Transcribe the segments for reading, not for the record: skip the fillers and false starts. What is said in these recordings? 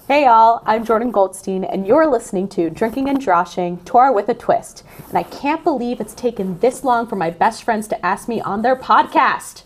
Hey y'all, I'm Jordan Goldstein, and you're listening to Drinking and Joshing, Torah with a Twist. And I can't believe it's taken this long for my best friends to ask me on their podcast.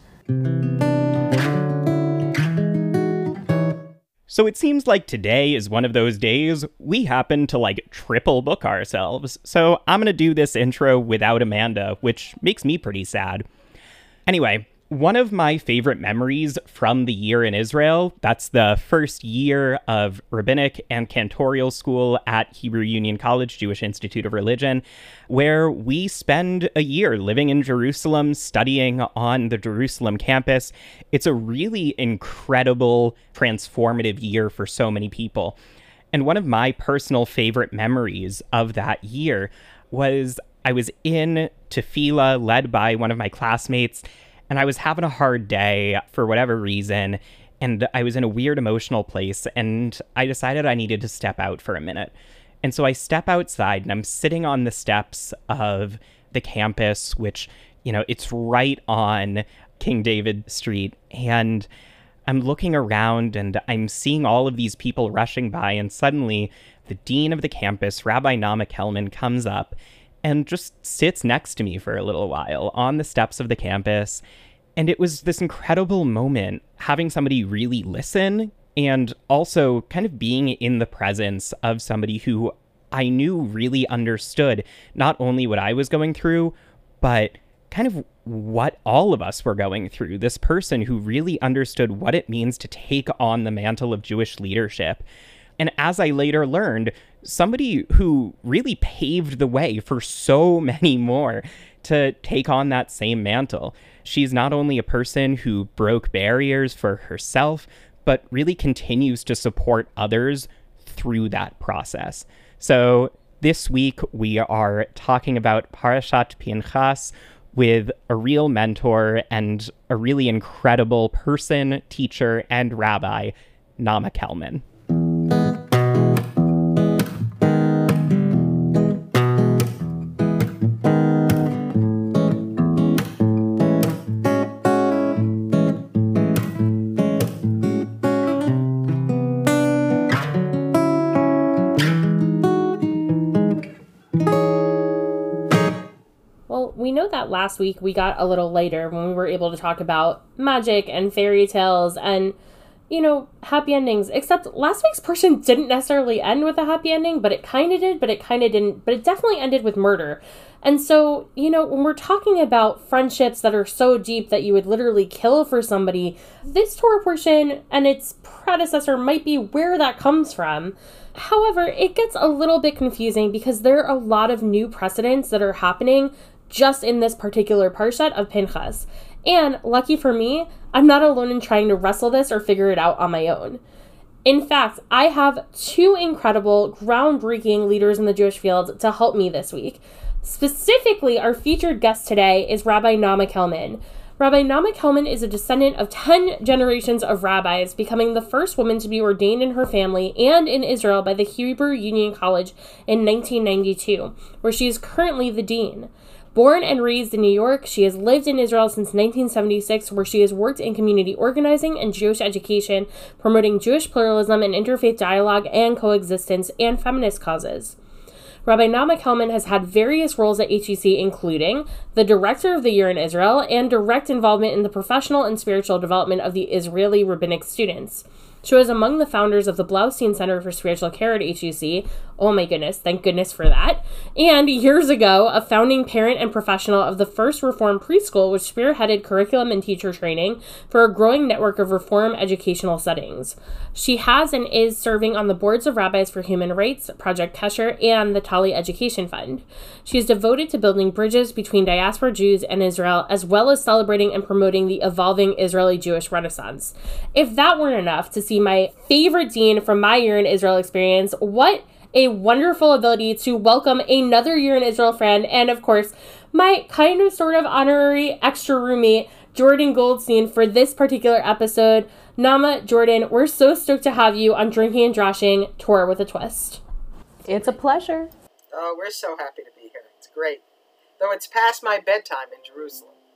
So it seems like today is one of those days we happen to triple book ourselves. So I'm going to do this intro without Amanda, which makes me pretty sad. Anyway, one of my favorite memories from the year in Israel, that's the first year of rabbinic and cantorial school at Hebrew Union College, Jewish Institute of Religion, where we spend a year living in Jerusalem, studying on the Jerusalem campus. It's a really incredible, transformative year for so many people. And one of my personal favorite memories of that year was I was in tefillah led by one of my classmates, and I was having a hard day for whatever reason, and I was in a weird emotional place, and I decided I needed to step out for a minute. And so I step outside, and I'm sitting on the steps of the campus, which, it's right on King David Street, and I'm looking around, and I'm seeing all of these people rushing by, and suddenly the dean of the campus, Rabbi Nama Kelman, comes up and just sits next to me for a little while on the steps of the campus. And it was this incredible moment, having somebody really listen and also kind of being in the presence of somebody who I knew really understood not only what I was going through, but kind of what all of us were going through. This person who really understood what it means to take on the mantle of Jewish leadership. And as I later learned, somebody who really paved the way for so many more to take on that same mantle. She's not only a person who broke barriers for herself, but really continues to support others through that process. So this week we are talking about Parashat Pinchas with a real mentor and a really incredible person, teacher, and rabbi, Nama Kelman. We know that last week we got a little later when we were able to talk about magic and fairy tales and, happy endings. Except last week's portion didn't necessarily end with a happy ending, but it kind of did, but it kind of didn't. But it definitely ended with murder. And so, when we're talking about friendships that are so deep that you would literally kill for somebody, this Torah portion and its predecessor might be where that comes from. However, it gets a little bit confusing because there are a lot of new precedents that are happening just in this particular parshat of Pinchas. And lucky for me, I'm not alone in trying to wrestle this or figure it out on my own. In fact, I have two incredible, groundbreaking leaders in the Jewish field to help me this week. Specifically, our featured guest today is Rabbi Nama Kelman. Rabbi Nama Kelman is a descendant of 10 generations of rabbis, becoming the first woman to be ordained in her family and in Israel by the Hebrew Union College in 1992, where she is currently the dean. Born and raised in New York, she has lived in Israel since 1976, where she has worked in community organizing and Jewish education, promoting Jewish pluralism and interfaith dialogue and coexistence, and feminist causes. Rabbi Nama Kelman has had various roles at HEC, including the Director of the Year in Israel and direct involvement in the professional and spiritual development of the Israeli rabbinic students. She was among the founders of the Blaustein Center for Spiritual Care at HEC. Oh my goodness, thank goodness for that. And years ago, a founding parent and professional of the first Reform preschool, which spearheaded curriculum and teacher training for a growing network of Reform educational settings. She has and is serving on the boards of Rabbis for Human Rights, Project Kesher, and the Tali Education Fund. She is devoted to building bridges between diaspora Jews and Israel, as well as celebrating and promoting the evolving Israeli Jewish Renaissance. If that weren't enough to see my favorite dean from my year in Israel experience, what a wonderful ability to welcome another year in Israel friend, and of course, my kind of sort of honorary extra roommate, Jordan Goldstein, for this particular episode. Nama, Jordan, we're so stoked to have you on Drinking and Joshing, Torah with a Twist. It's a pleasure. Oh, we're so happy to be here. It's great. Though it's past my bedtime in Jerusalem.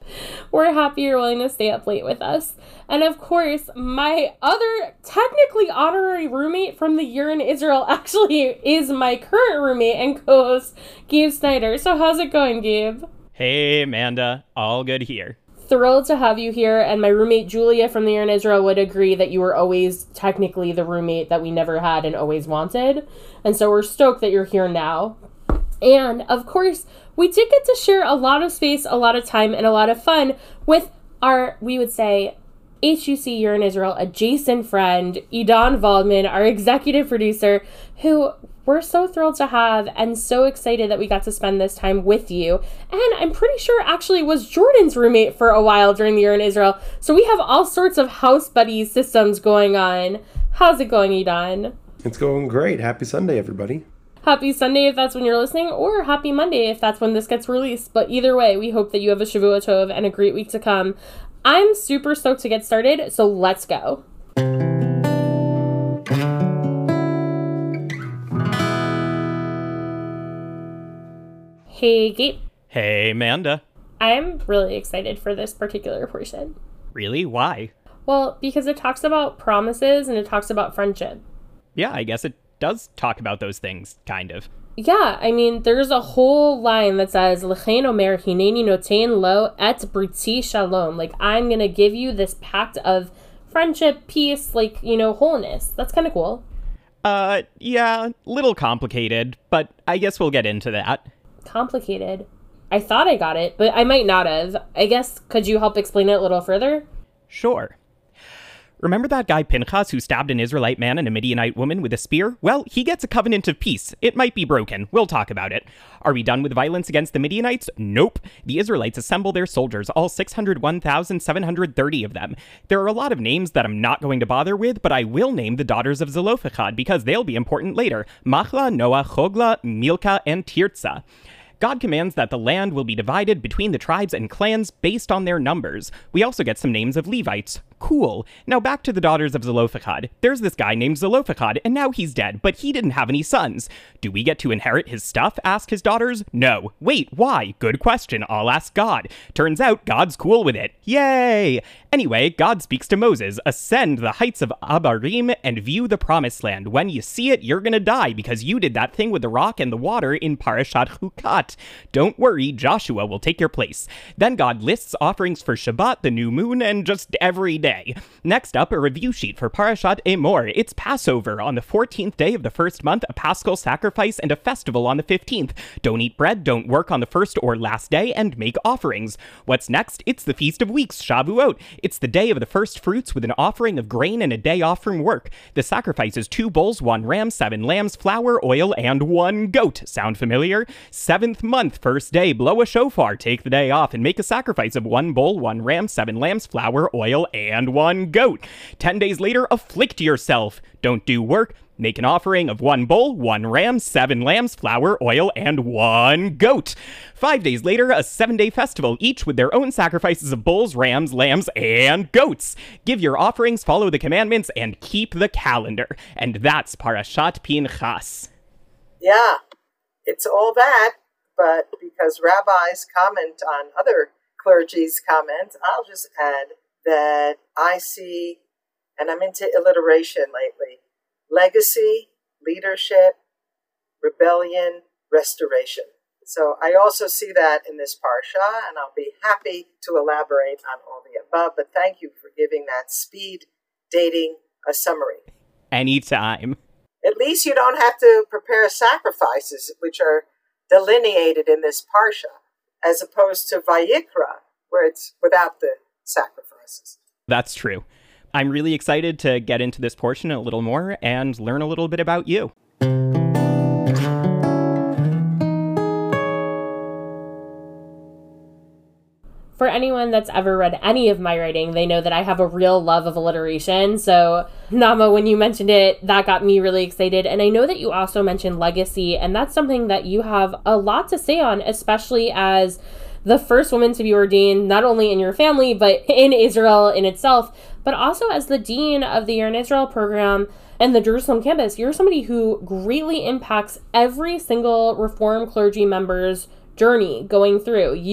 We're happy you're willing to stay up late with us. And of course, my other technically honorary roommate from the year in Israel actually is my current roommate and co-host, Gabe Snyder. So how's it going, Gabe? Hey, Amanda. All good here. Thrilled to have you here. And my roommate, Julia, from the year in Israel would agree that you were always technically the roommate that we never had and always wanted. And so we're stoked that you're here now. And of course, we did get to share a lot of space, a lot of time, and a lot of fun with our, we would say, HUC Year in Israel adjacent friend, Idan Waldman, our executive producer, who we're so thrilled to have and so excited that we got to spend this time with you. And I'm pretty sure actually was Jordan's roommate for a while during the Year in Israel. So we have all sorts of house buddy systems going on. How's it going, Idan? It's going great. Happy Sunday, everybody. Happy Sunday if that's when you're listening, or happy Monday if that's when this gets released. But either way, we hope that you have a Shavua Tov and a great week to come. I'm super stoked to get started, so let's go. Hey, Gabe. Hey, Amanda. I'm really excited for this particular portion. Really? Why? Well, because it talks about promises and it talks about friendship. Yeah, I guess it does talk about those things, kind of. Yeah, I mean, there's a whole line that says, L'chein omer hineni notein lo et briti shalom. Like, I'm going to give you this pact of friendship, peace, like, wholeness. That's kind of cool. Yeah, little complicated, but I guess we'll get into that. Complicated? I thought I got it, but I might not have. I guess, could you help explain it a little further? Sure. Remember that guy Pinchas who stabbed an Israelite man and a Midianite woman with a spear? Well, he gets a covenant of peace. It might be broken. We'll talk about it. Are we done with violence against the Midianites? Nope. The Israelites assemble their soldiers, all 601,730 of them. There are a lot of names that I'm not going to bother with, but I will name the daughters of Zelophehad because they'll be important later. Machla, Noah, Chogla, Milcah, and Tirzah. God commands that the land will be divided between the tribes and clans based on their numbers. We also get some names of Levites. Cool. Now back to the daughters of Zelophehad. There's this guy named Zelophehad, and now he's dead, but he didn't have any sons. Do we get to inherit his stuff? Ask his daughters. No. Wait, why? Good question. I'll ask God. Turns out God's cool with it. Yay! Anyway, God speaks to Moses. Ascend the heights of Abarim and view the promised land. When you see it, you're gonna die because you did that thing with the rock and the water in Parashat Chukat. Don't worry, Joshua will take your place. Then God lists offerings for Shabbat, the new moon, and just every day. Next up, a review sheet for Parashat Emor. It's Passover on the 14th day of the first month, a paschal sacrifice, and a festival on the 15th. Don't eat bread, don't work on the first or last day, and make offerings. What's next? It's the Feast of Weeks, Shavuot. It's the day of the first fruits with an offering of grain and a day off from work. The sacrifice is 2 bulls, 1 ram, 7 lambs, flour, oil, and 1 goat. Sound familiar? 7th month, first day, blow a shofar, take the day off, and make a sacrifice of 1 bull, 1 ram, 7 lambs, flour, oil, and 1 goat. 10 days later, afflict yourself. Don't do work. Make an offering of 1 bull, 1 ram, 7 lambs, flour, oil, and 1 goat. 5 days later, a 7-day festival, each with their own sacrifices of bulls, rams, lambs, and goats. Give your offerings, follow the commandments, and keep the calendar. And that's Parashat Pinchas. Yeah, it's all that, but because rabbis comment on other clergy's comments, I'll just add that I see, and I'm into alliteration lately, legacy, leadership, rebellion, restoration. So I also see that in this parsha, and I'll be happy to elaborate on all the above, but thank you for giving that speed dating a summary. Anytime. At least you don't have to prepare sacrifices, which are delineated in this parsha, as opposed to Vayikra, where it's without the sacrifices. That's true. I'm really excited to get into this portion a little more and learn a little bit about you. For anyone that's ever read any of my writing, they know that I have a real love of alliteration. So, Nama, when you mentioned it, that got me really excited. And I know that you also mentioned legacy, and that's something that you have a lot to say on, especially as the first woman to be ordained, not only in your family, but in Israel in itself, but also as the dean of the Year in Israel program and the Jerusalem campus. You're somebody who greatly impacts every single Reform clergy member's journey going through. You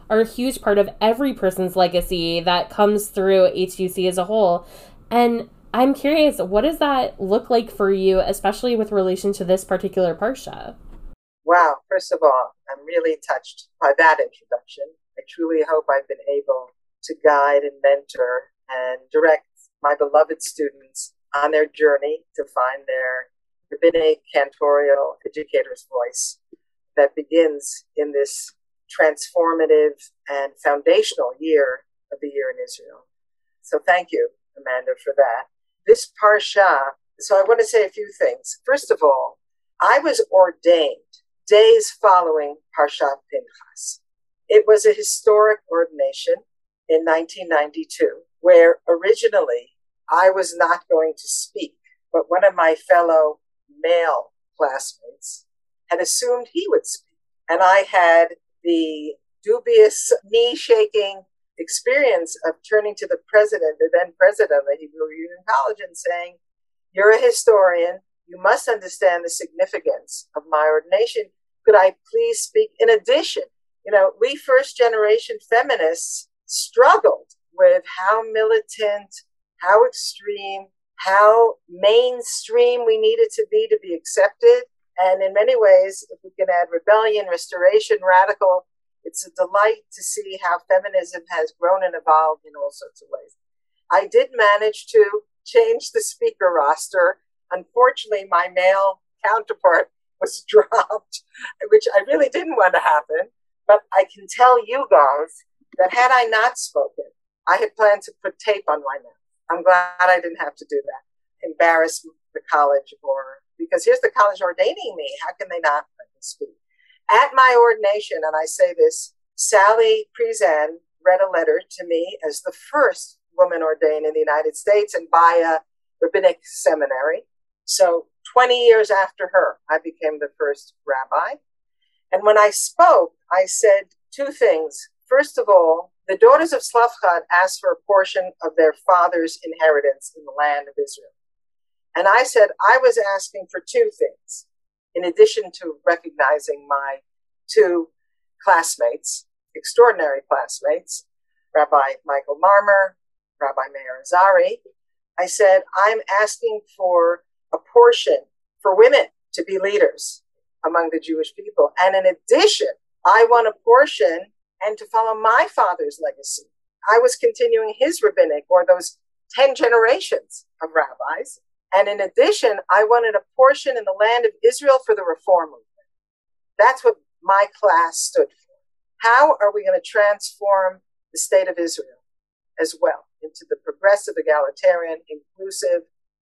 are a huge part of every person's legacy that comes through HUC as a whole. And I'm curious, what does that look like for you, especially with relation to this particular Parsha? Wow, first of all, I'm really touched by that introduction. I truly hope I've been able to guide and mentor and direct my beloved students on their journey to find their rabbinic, cantorial, educator's voice that begins in this transformative and foundational year of the year in Israel. So thank you, Amanda, for that. This Parsha, so I want to say a few things. First of all, I was ordained days following Parshat Pinchas. It was a historic ordination in 1992, where originally I was not going to speak, but one of my fellow male classmates had assumed he would speak. And I had the dubious, knee-shaking experience of turning to the president, the then president of the Hebrew Union College, and saying, "You're a historian. You must understand the significance of my ordination. Could I please speak?" In addition, we first-generation feminists struggled with how militant, how extreme, how mainstream we needed to be accepted. And in many ways, if we can add rebellion, restoration, radical, it's a delight to see how feminism has grown and evolved in all sorts of ways. I did manage to change the speaker roster. Unfortunately, my male counterpart was dropped, which I really didn't want to happen. But I can tell you guys that had I not spoken, I had planned to put tape on my mouth. I'm glad I didn't have to do that. Embarrass the college, because here's the college ordaining me. How can they not let me speak? At my ordination, and I say this, Sally Priesand read a letter to me as the first woman ordained in the United States and by a rabbinic seminary. So 20 years after her, I became the first rabbi. And when I spoke, I said two things. First of all, the daughters of Tzlafchad asked for a portion of their father's inheritance in the land of Israel. And I said I was asking for two things, in addition to recognizing my two classmates, extraordinary classmates, Rabbi Michael Marmer, Rabbi Meir Azari. I said, I'm asking for a portion for women to be leaders among the Jewish people. And in addition, I want a portion and to follow my father's legacy. I was continuing his rabbinic, or those 10 generations of rabbis. And in addition, I wanted a portion in the land of Israel for the Reform movement. That's what my class stood for. How are we going to transform the state of Israel as well into the progressive, egalitarian, inclusive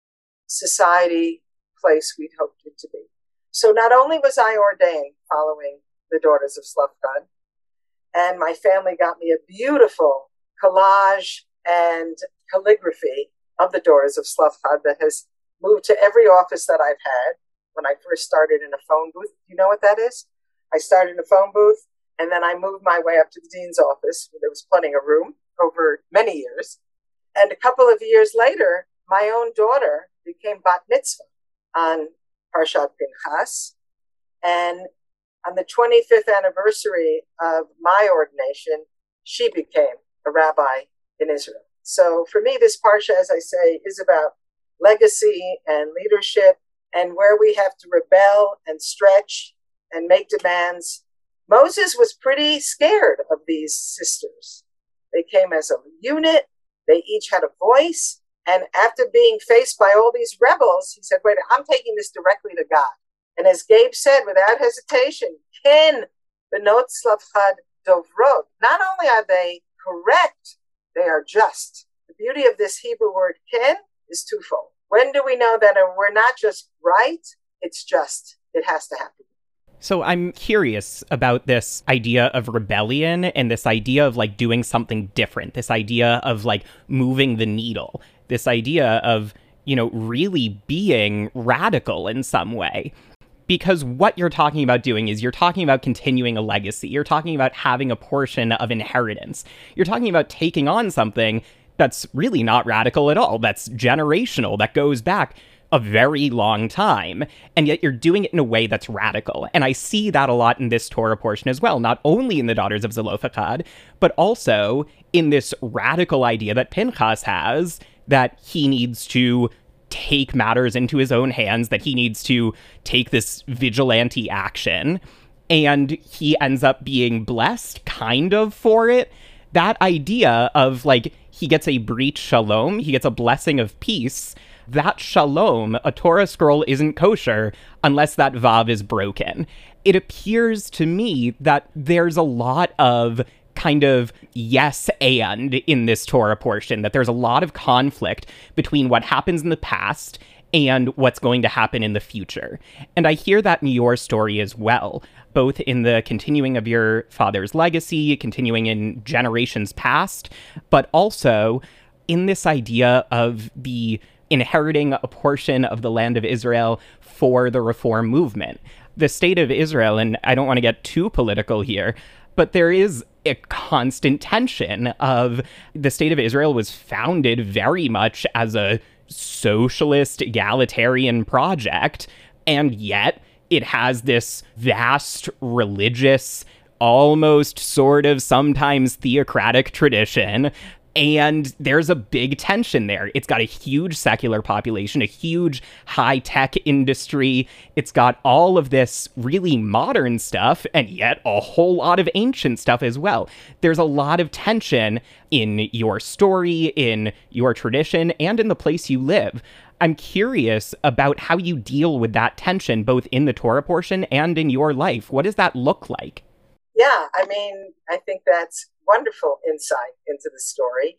society place we'd hoped it to be? So not only was I ordained following the daughters of Tzlafchad, and my family got me a beautiful collage and calligraphy of the daughters of Tzlafchad that has moved to every office that I've had. When I first started in a phone booth, you know what that is? I started in a phone booth, and then I moved my way up to the dean's office, where there was plenty of room over many years. And a couple of years later, my own daughter became bat mitzvah on Parshat Pinchas. And on the 25th anniversary of my ordination, she became a rabbi in Israel. So for me, this Parsha, as I say, is about legacy and leadership, and where we have to rebel and stretch and make demands. Moses was pretty scared of these sisters. They came as a unit. They each had a voice. And after being faced by all these rebels, he said, wait, I'm taking this directly to God. And as Gabe said, without hesitation, Ken benot Tzlafchad dovrot. Not only are they correct, they are just. The beauty of this Hebrew word Ken is twofold. When do we know that we're not just right, it's just. It has to happen. So I'm curious about this idea of rebellion and this idea of like doing something different, this idea of like moving the needle, this idea of, really being radical in some way. Because what you're talking about doing is you're talking about continuing a legacy. You're talking about having a portion of inheritance. You're talking about taking on something that's really not radical at all. That's generational, that goes back a very long time, and yet you're doing it in a way that's radical. And I see that a lot in this Torah portion as well, not only in the Daughters of Zelophehad, but also in this radical idea that Pinchas has that he needs to take matters into his own hands, that he needs to take this vigilante action, and he ends up being blessed, kind of, for it. That idea of, like, he gets a breach shalom, he gets a blessing of peace. That shalom, a Torah scroll, isn't kosher unless that vav is broken. It appears to me that there's a lot of kind of yes and in this Torah portion, that there's a lot of conflict between what happens in the past and what's going to happen in the future. And I hear that in your story as well, both in the continuing of your father's legacy, continuing in generations past, but also in this idea of the inheriting a portion of the land of Israel for the Reform movement. The state of Israel, and I don't want to get too political here, but there is a constant tension of the state of Israel was founded very much as a socialist, egalitarian project, and yet it has this vast religious, almost sort of sometimes theocratic tradition. And there's a big tension there. It's got a huge secular population, a huge high-tech industry. It's got all of this really modern stuff, and yet a whole lot of ancient stuff as well. There's a lot of tension in your story, in your tradition, and in the place you live. I'm curious about how you deal with that tension, both in the Torah portion and in your life. What does that look like? Yeah, I mean, I think that's wonderful insight into the story.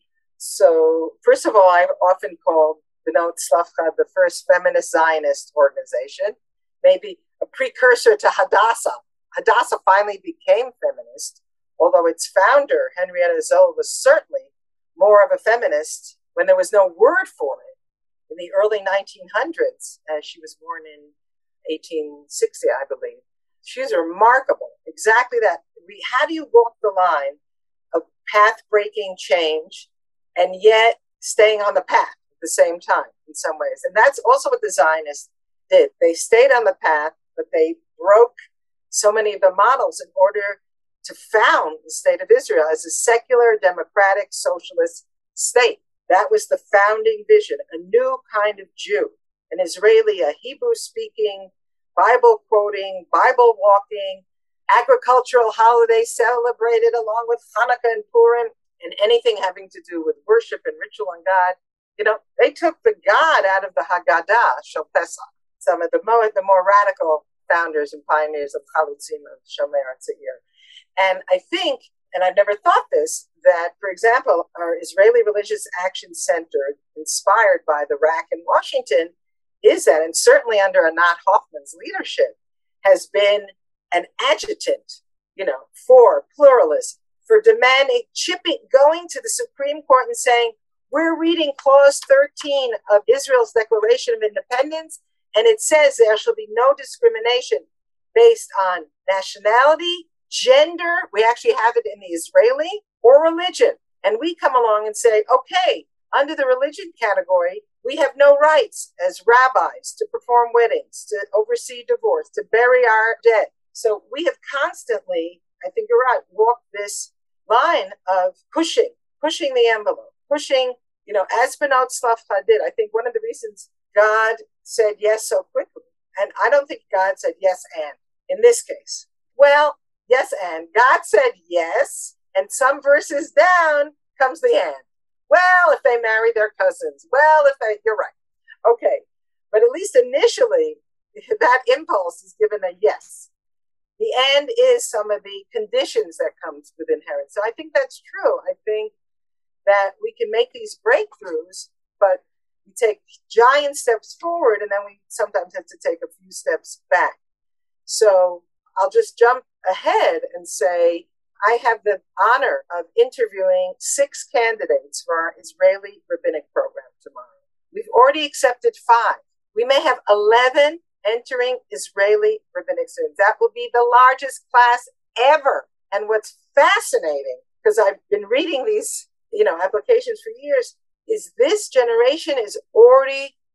So, first of all, I've often called Bnot Tzlafchad the first feminist Zionist organization, maybe a precursor to Hadassah. Hadassah finally became feminist, although its founder, Henrietta Zoll, was certainly more of a feminist when there was no word for it in the early 1900s. She was born in 1860, I believe. She's remarkable. Exactly that. How do you walk the line of path-breaking change and yet staying on the path at the same time in some ways? And that's also what the Zionists did. They stayed on the path, but they broke so many of the models in order to found the state of Israel as a secular, democratic, socialist state. That was the founding vision, a new kind of Jew, an Israeli, a Hebrew-speaking, Bible-quoting, Bible-walking, agricultural holiday celebrated along with Hanukkah and Purim, and anything having to do with worship and ritual and God. You know, they took the God out of the Haggadah, Shel Pesach, some of the more radical founders and pioneers of Chalutzim of Shomer Tza'ir. And I think, and I've never thought this, that, for example, our Israeli Religious Action Center, inspired by the RAC in Washington, is that, and certainly under Anat Hoffman's leadership, has been an adjutant, for pluralism, for demanding, going to the Supreme Court and saying, we're reading Clause 13 of Israel's Declaration of Independence, and it says there shall be no discrimination based on nationality, gender, we actually have it in the Israeli, or religion. And we come along and say, okay, under the religion category, we have no rights as rabbis to perform weddings, to oversee divorce, to bury our dead. So we have constantly, I think you're right, walked this line of pushing the envelope, pushing, as Bnot Tzlafchad did. I think one of the reasons God said yes so quickly, and I don't think God said yes and in this case. Well, yes and. God said yes, and some verses down comes the and. Well, if they marry their cousins. Well, you're right. Okay. But at least initially, that impulse is given a yes. The end is some of the conditions that comes with inheritance. So I think that's true. I think that we can make these breakthroughs, but we take giant steps forward, and then we sometimes have to take a few steps back. So I'll just jump ahead and say, I have the honor of interviewing 6 candidates for our Israeli rabbinic program tomorrow. We've already accepted 5. We may have 11 entering Israeli rabbinic students. That will be the largest class ever. And what's fascinating, because I've been reading these, applications for years, is this generation is already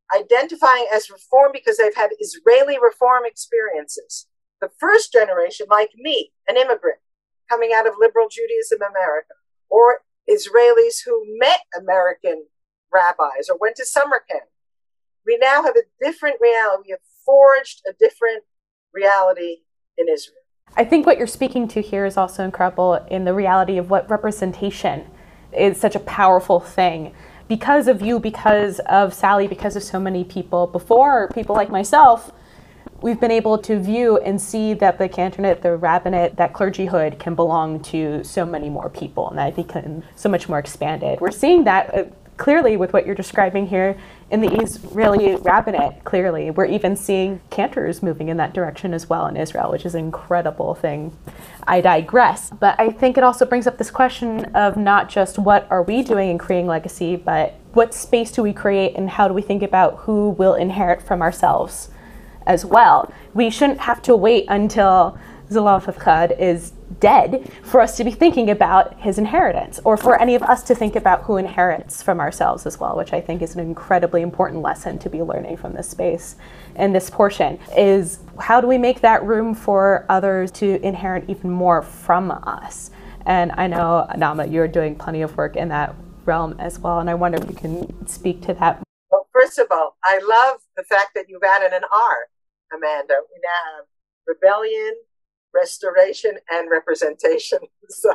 identifying as Reform because they've had Israeli Reform experiences. The first generation, like me, an immigrant coming out of liberal Judaism America, or Israelis who met American rabbis or went to summer camp. We now have a different reality. We have forged a different reality in Israel. I think what you're speaking to here is also incredible in the reality of what representation is such a powerful thing. Because of you, because of Sally, because of so many people before, people like myself, we've been able to view and see that the cantorate, the rabbinate, that clergyhood can belong to so many more people, and that become so much more expanded. We're seeing that clearly with what you're describing here in the Israeli rabbinate. Clearly, we're even seeing cantors moving in that direction as well in Israel, which is an incredible thing. I digress, but I think it also brings up this question of not just what are we doing in creating legacy, but what space do we create and how do we think about who will inherit from ourselves as well. We shouldn't have to wait until Zelophehad is dead for us to be thinking about his inheritance, or for any of us to think about who inherits from ourselves as well, which I think is an incredibly important lesson to be learning from this space. And this portion is, how do we make that room for others to inherit even more from us? And I know, Naama, you're doing plenty of work in that realm as well, and I wonder if you can speak to that. Well, first of all, I love the fact that you've added an R, Amanda. We now have rebellion, restoration, and representation. So,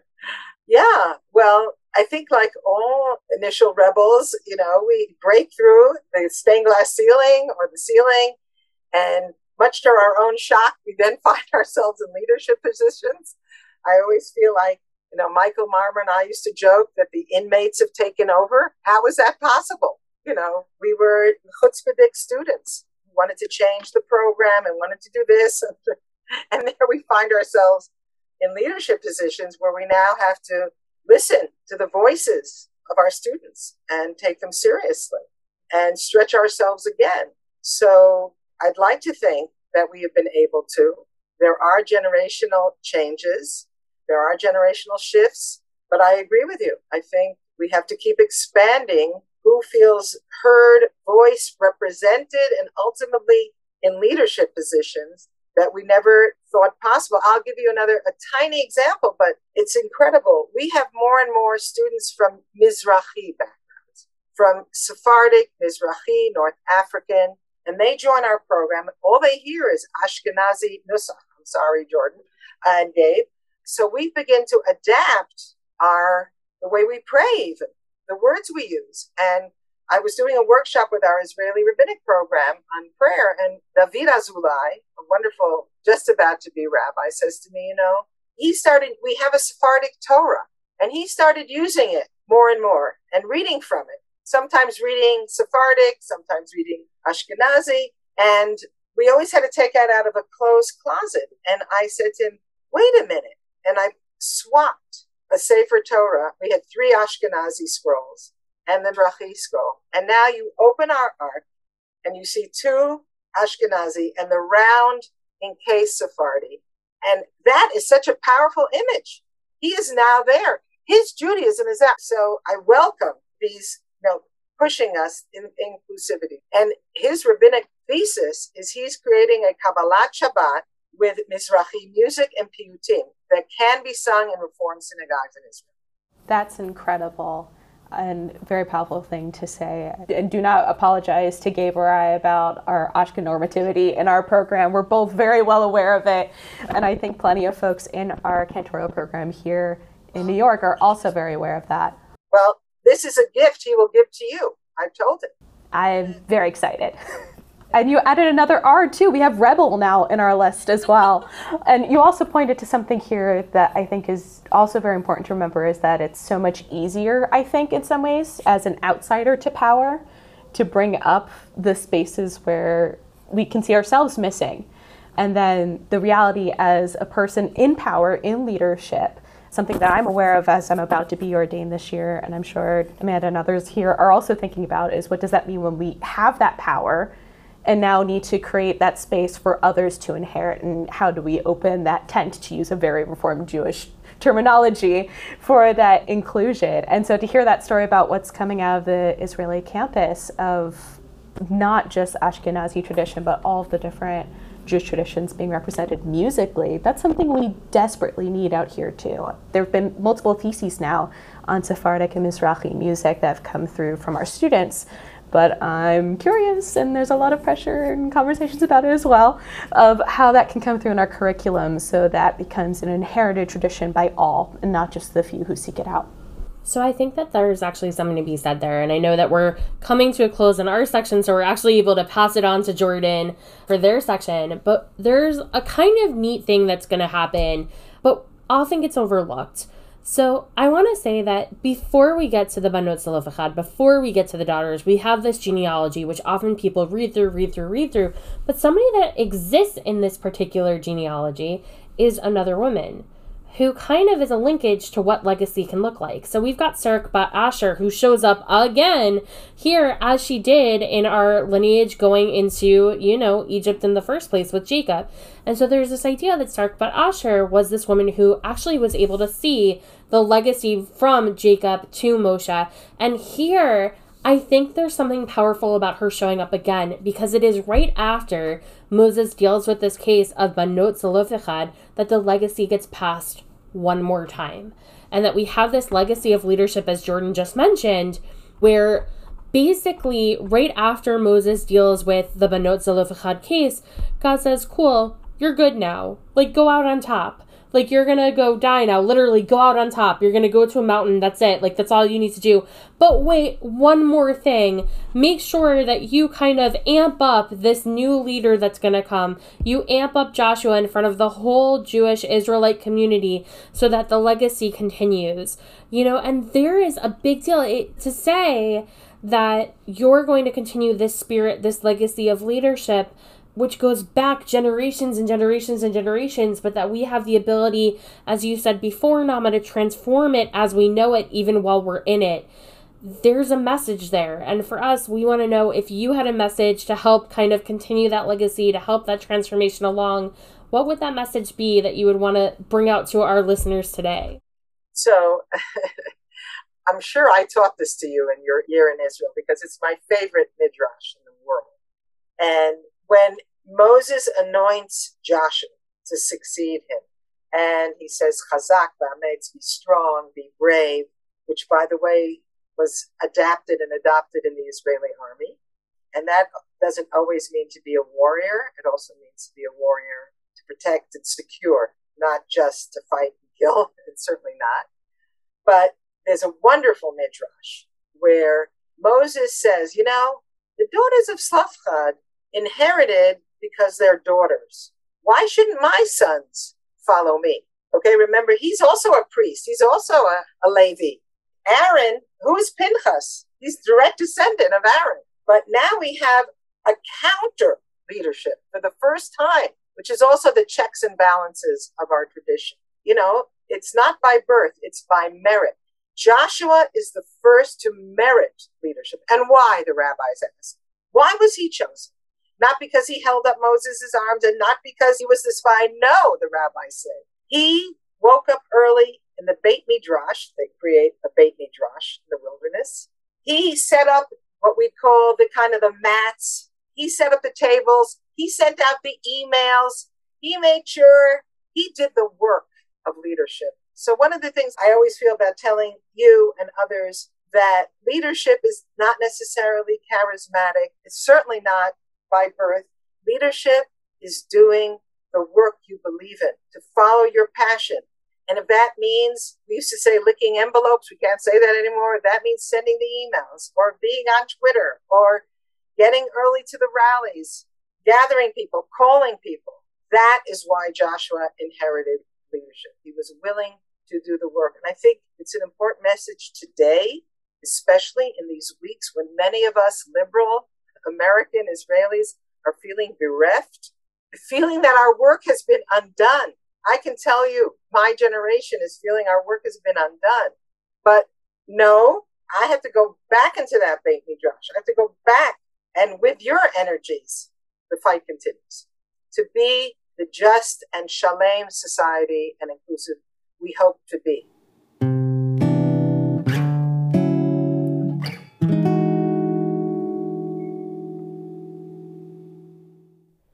yeah, well, I think like all initial rebels, we break through the stained glass ceiling or the ceiling, and much to our own shock, we then find ourselves in leadership positions. I always feel like, Michael Marmer and I used to joke that the inmates have taken over. How is that possible? We were chutzpahdik students who wanted to change the program and wanted to do this. And there we find ourselves in leadership positions where we now have to listen to the voices of our students and take them seriously and stretch ourselves again. So I'd like to think that we have been able to. There are generational changes. There are generational shifts. But I agree with you. I think we have to keep expanding who feels heard, voiced, represented, and ultimately in leadership positions that we never thought possible. I'll give you a tiny example, but it's incredible. We have more and more students from Mizrahi backgrounds, from Sephardic, Mizrahi, North African, and they join our program. All they hear is Ashkenazi Nusach. I'm sorry, Jordan and Gabe. So we begin to adapt the way we pray, even the words we use. And I was doing a workshop with our Israeli rabbinic program on prayer, and David Azulai, a wonderful, just about to be rabbi, says to me, we have a Sephardic Torah, and he started using it more and more and reading from it, sometimes reading Sephardic, sometimes reading Ashkenazi, and we always had to take that out of a closed closet. And I said to him, wait a minute, and I swapped a Sefer Torah. We had 3 Ashkenazi scrolls and the Mizrahi scroll. And now you open our ark and you see 2 Ashkenazi and the round encased Sephardi. And that is such a powerful image. He is now there. His Judaism is out. So I welcome these, pushing us in inclusivity. And his rabbinic thesis is he's creating a Kabbalat Shabbat with Mizrahi music and piyutim that can be sung in Reform synagogues in Israel. That's incredible and very powerful thing to say. And do not apologize to Gabe or I about our Ashken normativity in our program. We're both very well aware of it. And I think plenty of folks in our cantorial program here in New York are also very aware of that. Well, this is a gift he will give to you. I've told him. I'm very excited. And you added another R too. We have rebel now in our list as well. And you also pointed to something here that I think is also very important to remember, is that it's so much easier, I think, in some ways, as an outsider to power, to bring up the spaces where we can see ourselves missing. And then the reality as a person in power, in leadership, something that I'm aware of as I'm about to be ordained this year, and I'm sure Amanda and others here are also thinking about, is what does that mean when we have that power and now need to create that space for others to inherit, and how do we open that tent, to use a very Reformed Jewish terminology, for that inclusion. And so to hear that story about what's coming out of the Israeli campus of not just Ashkenazi tradition, but all of the different Jewish traditions being represented musically, that's something we desperately need out here too. There have been multiple theses now on Sephardic and Mizrahi music that have come through from our students, but I'm curious, and there's a lot of pressure and conversations about it as well, of how that can come through in our curriculum so that becomes an inherited tradition by all and not just the few who seek it out. So I think that there's actually something to be said there. And I know that we're coming to a close in our section, so we're actually able to pass it on to Jordan for their section. But there's a kind of neat thing that's going to happen, but often gets overlooked. So I want to say that before we get to the Banot Zelophehad, before we get to the daughters, we have this genealogy, which often people read through. But somebody that exists in this particular genealogy is another woman, who kind of is a linkage to what legacy can look like. So we've got Serach Bat Asher, who shows up again here as she did in our lineage going into, Egypt in the first place with Jacob. And so there's this idea that Serach Bat Asher was this woman who actually was able to see the legacy from Jacob to Moshe. And here, I think there's something powerful about her showing up again, because it is right after Moses deals with this case of Banot Zelophehad that the legacy gets passed one more time. And that we have this legacy of leadership, as Jordan just mentioned, where basically right after Moses deals with the Banot Zelophehad case, God says, cool, you're good now. Go out on top. You're going to go die now. Literally, go out on top. You're going to go to a mountain. That's it. That's all you need to do. But wait, one more thing. Make sure that you kind of amp up this new leader that's going to come. You amp up Joshua in front of the whole Jewish Israelite community so that the legacy continues. And there is a big deal to say that you're going to continue this spirit, this legacy of leadership, which goes back generations and generations and generations, but that we have the ability, as you said before, Nama, to transform it as we know it, even while we're in it. There's a message there. And for us, we want to know if you had a message to help kind of continue that legacy, to help that transformation along, what would that message be that you would want to bring out to our listeners today? So I'm sure I taught this to you in your year in Israel, because it's my favorite midrash in the world. And when Moses anoints Joshua to succeed him, and he says, Chazak ba'ametz, be strong, be brave, which, by the way, was adapted and adopted in the Israeli army. And that doesn't always mean to be a warrior. It also means to be a warrior to protect and secure, not just to fight and kill. It's certainly not. But there's a wonderful midrash where Moses says, the daughters of Zelophehad inherited because they're daughters. Why shouldn't my sons follow me? Okay, remember, he's also a priest. He's also a Levi. Aaron, who is Pinchas? He's direct descendant of Aaron. But now we have a counter leadership for the first time, which is also the checks and balances of our tradition. It's not by birth, it's by merit. Joshua is the first to merit leadership. And why, the rabbis ask? Why was he chosen? Not because he held up Moses' arms and not because he was the spy. No, the rabbis say. He woke up early in the Beit Midrash. They create a Beit Midrash in the wilderness. He set up what we call the mats. He set up the tables. He sent out the emails. He made sure he did the work of leadership. So one of the things I always feel about telling you and others that leadership is not necessarily charismatic. It's certainly not by birth. Leadership is doing the work you believe in, to follow your passion. And if that means, we used to say licking envelopes, we can't say that anymore. That means sending the emails or being on Twitter or getting early to the rallies, gathering people, calling people. That is why Joshua inherited leadership. He was willing to do the work. And I think it's an important message today, especially in these weeks when many of us liberal American Israelis are feeling bereft, feeling that our work has been undone. I can tell you, my generation is feeling our work has been undone. But no, I have to go back into that Beit Midrash. I have to go back, and with your energies, the fight continues to be the just and shalem society and inclusive we hope to be.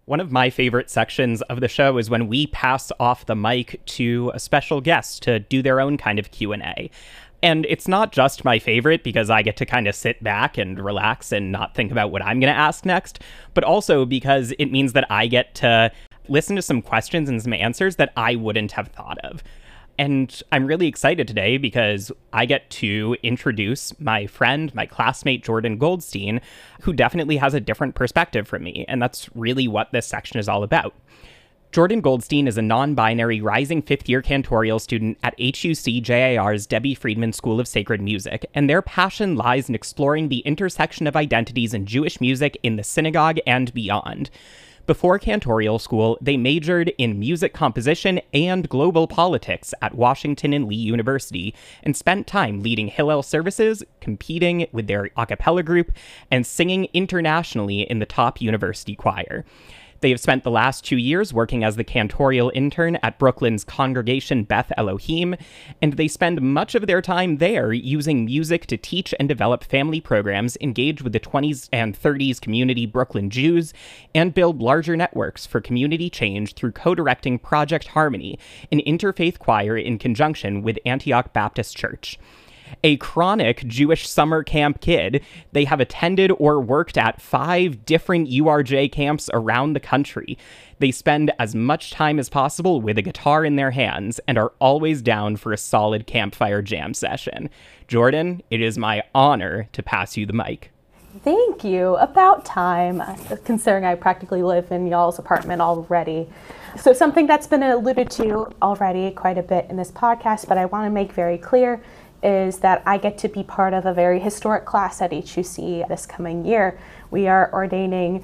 One of my favorite sections of the show is when we pass off the mic to a special guest to do their own kind of Q&A. And it's not just my favorite because I get to kind of sit back and relax and not think about what I'm going to ask next, but also because it means that I get to listen to some questions and some answers that I wouldn't have thought of. And I'm really excited today because I get to introduce my friend, my classmate, Jordan Goldstein, who definitely has a different perspective from me. And that's really what this section is all about. Jordan Goldstein is a non-binary rising fifth-year cantorial student at HUC-JIR's Debbie Friedman School of Sacred Music, and their passion lies in exploring the intersection of identities in Jewish music in the synagogue and beyond. Before cantorial school, they majored in music composition and global politics at Washington and Lee University, and spent time leading Hillel services, competing with their a cappella group, and singing internationally in the top university choir. They have spent the last 2 years working as the cantorial intern at Brooklyn's congregation Beth Elohim, and they spend much of their time there using music to teach and develop family programs, engage with the 20s and 30s community Brooklyn Jews, and build larger networks for community change through co-directing Project Harmony, an interfaith choir in conjunction with Antioch Baptist Church. A chronic Jewish summer camp kid, they have attended or worked at 5 different URJ camps around the country. They spend as much time as possible with a guitar in their hands and are always down for a solid campfire jam session. Jordan, it is my honor to pass you the mic. Thank you. About time, considering I practically live in y'all's apartment already. So something that's been alluded to already quite a bit in this podcast, but I want to make very clear, is that I get to be part of a very historic class at HUC this coming year. We are ordaining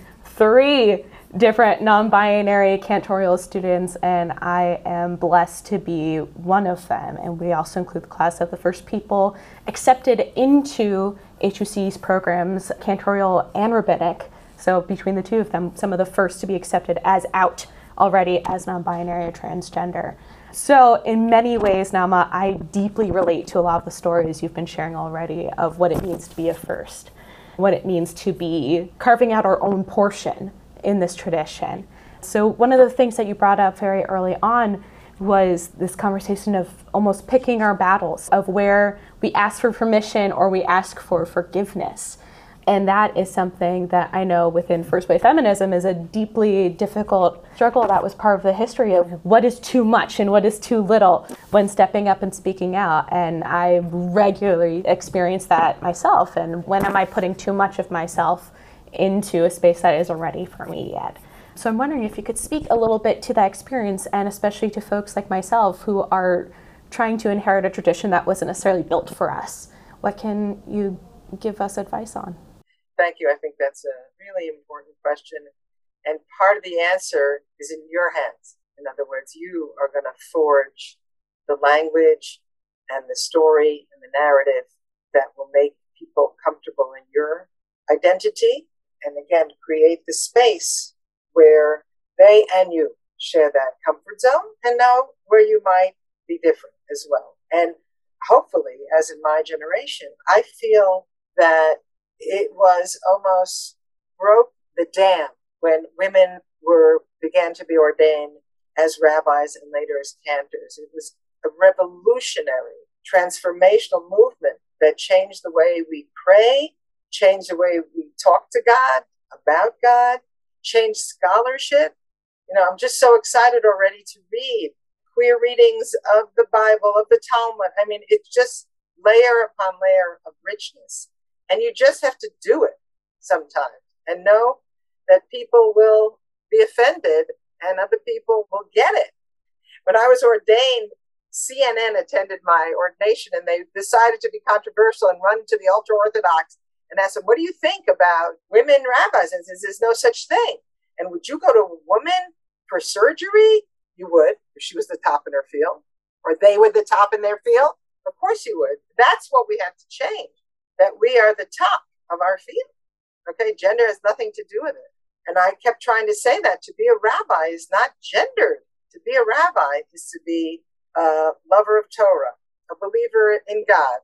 3 different non-binary cantorial students, and I am blessed to be one of them. And we also include the class of the first people accepted into HUC's programs, cantorial and rabbinic. So between the two of them, some of the first to be accepted as out already as non-binary or transgender. So in many ways, Naama, I deeply relate to a lot of the stories you've been sharing already of what it means to be a first, what it means to be carving out our own portion in this tradition. So one of the things that you brought up very early on was this conversation of almost picking our battles, of where we ask for permission or we ask for forgiveness. And that is something that I know within First Wave Feminism is a deeply difficult struggle that was part of the history of what is too much and what is too little when stepping up and speaking out. And I regularly experience that myself. And when am I putting too much of myself into a space that isn't ready for me yet? So I'm wondering if you could speak a little bit to that experience, and especially to folks like myself who are trying to inherit a tradition that wasn't necessarily built for us. What can you give us advice on? Thank you. I think that's a really important question. And part of the answer is in your hands. In other words, you are going to forge the language and the story and the narrative that will make people comfortable in your identity. And again, create the space where they and you share that comfort zone and know where you might be different as well. And hopefully, as in my generation, I feel that it was almost broke the dam when women began to be ordained as rabbis and later as cantors. It was a revolutionary, transformational movement that changed the way we pray, changed the way we talk to God, about God, changed scholarship. I'm just so excited already to read queer readings of the Bible, of the Talmud. I mean, it's just layer upon layer of richness. And you just have to do it sometimes and know that people will be offended and other people will get it. When I was ordained, CNN attended my ordination and they decided to be controversial and run to the ultra-Orthodox and asked them, what do you think about women rabbis? And says, there's no such thing. And would you go to a woman for surgery? You would, if she was the top in her field, or they were the top in their field. Of course you would. That's what we have to change. That we are the top of our field. Okay, gender has nothing to do with it. And I kept trying to say that to be a rabbi is not gendered. To be a rabbi is to be a lover of Torah, a believer in God,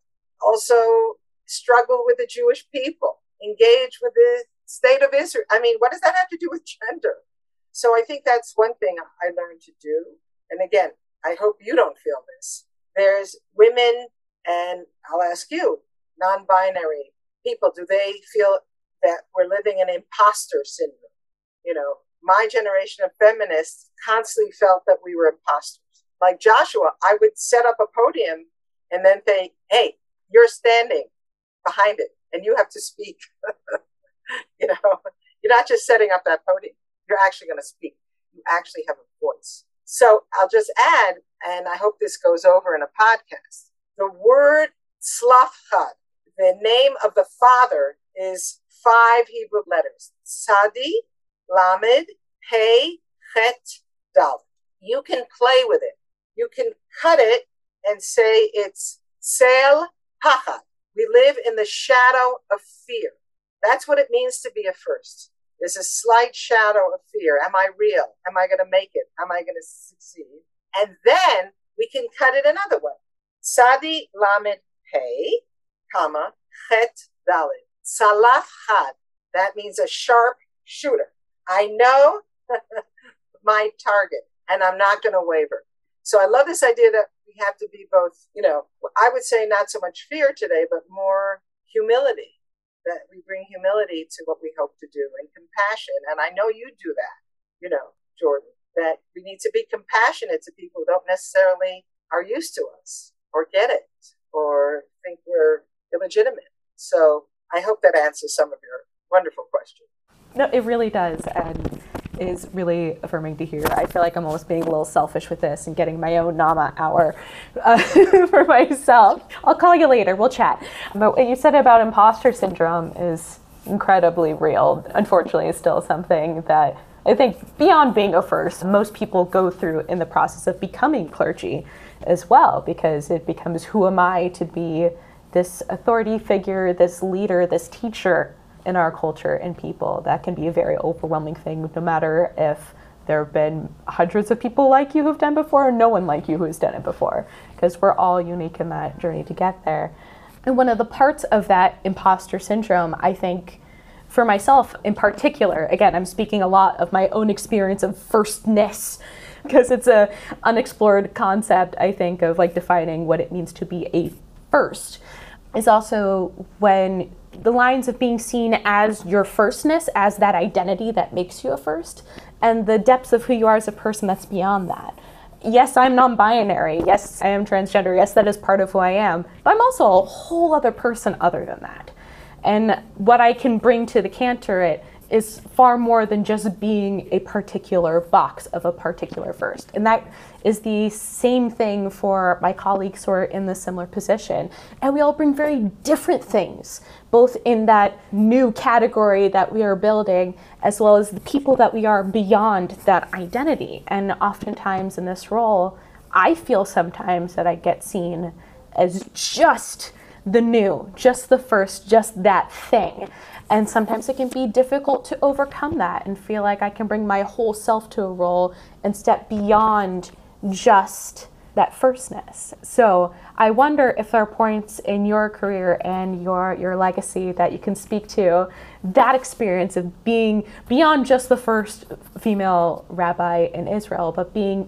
also struggle with the Jewish people, engage with the state of Israel. I mean, what does that have to do with gender? So I think that's one thing I learned to do. And again, I hope you don't feel this. There's women, and I'll ask you, non-binary people, do they feel that we're living in imposter syndrome? You know, my generation of feminists constantly felt that we were imposters. Like Joshua, I would set up a podium and then say, hey, you're standing behind it and you have to speak. You know, you're not just setting up that podium. You're actually going to speak. You actually have a voice. So I'll just add, and I hope this goes over in a podcast, the word Tzlafchad, the name of the father, is 5 Hebrew letters. Tzadi, Lamed, Hey, Chet, Dal. You can play with it. You can cut it and say it's Sel Pachad. We live in the shadow of fear. That's what it means to be a first. There's a slight shadow of fear. Am I real? Am I going to make it? Am I going to succeed? And then we can cut it another way. Sadi Lamed Hey, comma, Chet Dalet. Salaf Had. That means a sharp shooter. I know my target and I'm not going to waver. So I love this idea that we have to be both, you know, I would say not so much fear today, but more humility. That we bring humility to what we hope to do and compassion. And I know you do that, you know, Jordan, that we need to be compassionate to people who don't necessarily are used to us or get it or think we're illegitimate. So I hope that answers some of your wonderful questions. No, it really does, and is really affirming to hear. I feel like I'm almost being a little selfish with this and getting my own Nama hour for myself. I'll call you later. We'll chat. But what you said about imposter syndrome is incredibly real. Unfortunately, it's still something that I think beyond being a first, most people go through in the process of becoming clergy as well, because it becomes, who am I to be this authority figure, this leader, this teacher in our culture and people? That can be a very overwhelming thing, no matter if there have been hundreds of people like you who've done before or no one like you who's done it before, because we're all unique in that journey to get there. And one of the parts of that imposter syndrome, I think, for myself in particular, again, I'm speaking a lot of my own experience of firstness, because it's a unexplored concept, I think, of like defining what it means to be a first, is also when the lines of being seen as your firstness, as that identity that makes you a first, and the depths of who you are as a person that's beyond that. Yes, I'm non-binary. Yes, I am transgender. Yes, that is part of who I am. But I'm also a whole other person other than that. And what I can bring to the cantorate is far more than just being a particular box of a particular first. And that is the same thing for my colleagues who are in the similar position. And we all bring very different things, both in that new category that we are building, as well as the people that we are beyond that identity. And oftentimes in this role, I feel sometimes that I get seen as just the new, just the first, just that thing. And sometimes it can be difficult to overcome that and feel like I can bring my whole self to a role and step beyond just that firstness. So I wonder if there are points in your career and your legacy that you can speak to that experience of being beyond just the first female rabbi in Israel, but being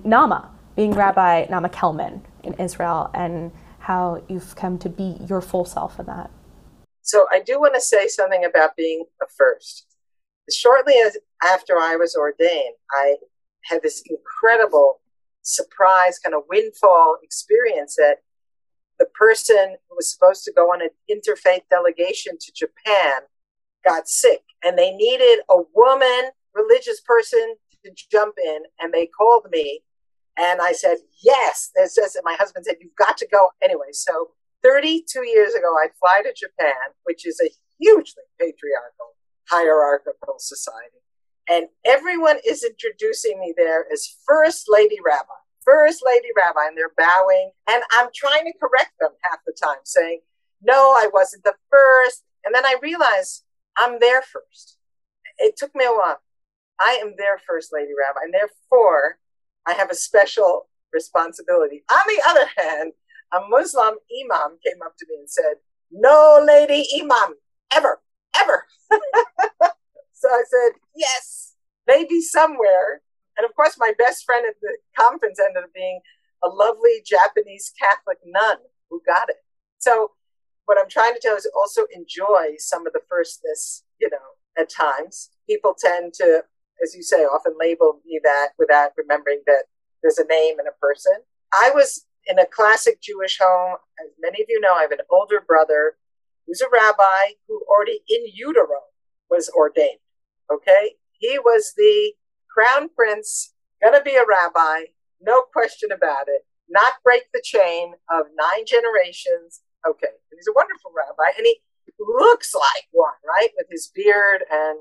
Rabbi Nama Kelman in Israel, and how you've come to be your full self in that. So I do want to say something about being a first. Shortly after I was ordained, I had this incredible surprise kind of windfall experience that the person who was supposed to go on an interfaith delegation to Japan got sick, and they needed a woman, religious person to jump in, and they called me, and I said, yes. My husband said, you've got to go. Anyway, so 32 years ago, I fly to Japan, which is a hugely patriarchal, hierarchical society. And everyone is introducing me there as First Lady Rabbi, First Lady Rabbi, and they're bowing. And I'm trying to correct them half the time, saying, no, I wasn't the first. And then I realized I'm their first. It took me a while. I am their First Lady Rabbi, and therefore I have a special responsibility. On the other hand, a Muslim imam came up to me and said, no lady imam, ever, ever. So I said, yes, maybe somewhere. And of course, my best friend at the conference ended up being a lovely Japanese Catholic nun who got it. So what I'm trying to tell is also enjoy some of the firstness, at times. People tend to, as you say, often label me that without remembering that there's a name and a person. I was in a classic Jewish home. As many of you know, I have an older brother who's a rabbi who already in utero was ordained. Okay? He was the crown prince, gonna be a rabbi, no question about it, not break the chain of 9 generations. Okay. And he's a wonderful rabbi, and he looks like one, right? With his beard.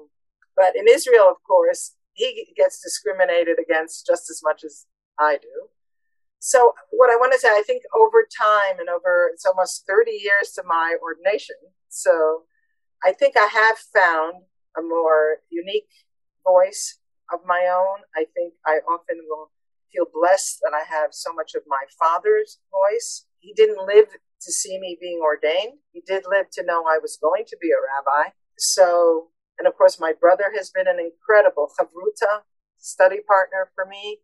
But in Israel, of course, he gets discriminated against just as much as I do. So what I want to say, I think over time and it's almost 30 years to my ordination. So I think I have found a more unique voice of my own. I think I often will feel blessed that I have so much of my father's voice. He didn't live to see me being ordained. He did live to know I was going to be a rabbi. So, and of course, my brother has been an incredible chavruta, study partner for me,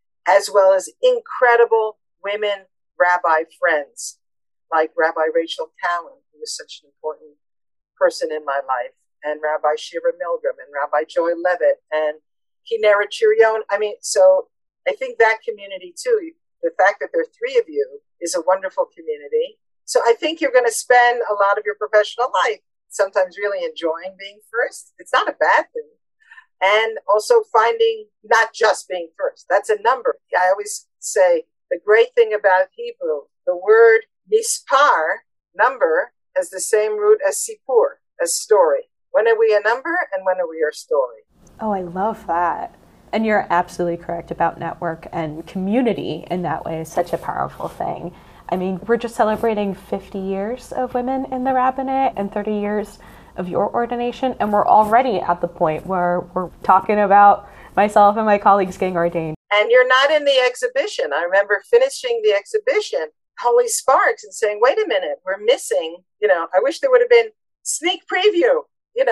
as well as incredible women rabbi friends, like Rabbi Rachel Cowan, who was such an important person in my life, and Rabbi Shira Milgram, and Rabbi Joy Levitt, and Kineret Chirion. So I think that community too, the fact that there are 3 of you is a wonderful community. So I think you're going to spend a lot of your professional life sometimes really enjoying being first. It's not a bad thing. And also finding not just being first. That's a number. I always say the great thing about Hebrew, the word mispar, number, has the same root as sipur, as story. When are we a number and when are we a story? Oh, I love that. And you're absolutely correct about network and community in that way is such a powerful thing. We're just celebrating 50 years of women in the rabbinate and 30 years of your ordination, and we're already at the point where we're talking about myself and my colleagues getting ordained. And you're not in the exhibition. I remember finishing the exhibition, Holy Sparks, and saying, wait a minute, we're missing, I wish there would have been sneak preview,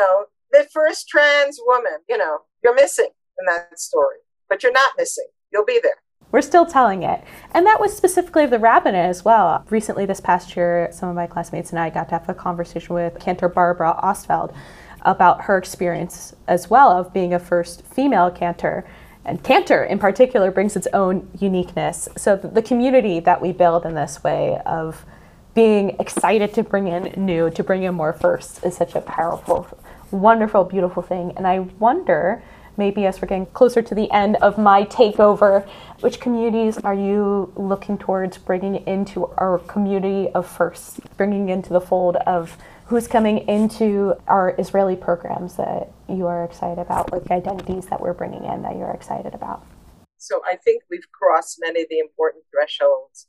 the first trans woman, you're missing in that story, but you're not missing. You'll be there. We're still telling it. And that was specifically the rabbinate as well. Recently, this past year, some of my classmates and I got to have a conversation with Cantor Barbara Ostfeld about her experience as well of being a first female cantor. And cantor in particular brings its own uniqueness. So the community that we build in this way of being excited to bring in new, to bring in more firsts is such a powerful, wonderful, beautiful thing. And I wonder, maybe as we're getting closer to the end of my takeover, which communities are you looking towards bringing into our community of firsts, bringing into the fold of who's coming into our Israeli programs that you are excited about, like identities that we're bringing in that you're excited about? So I think we've crossed many of the important thresholds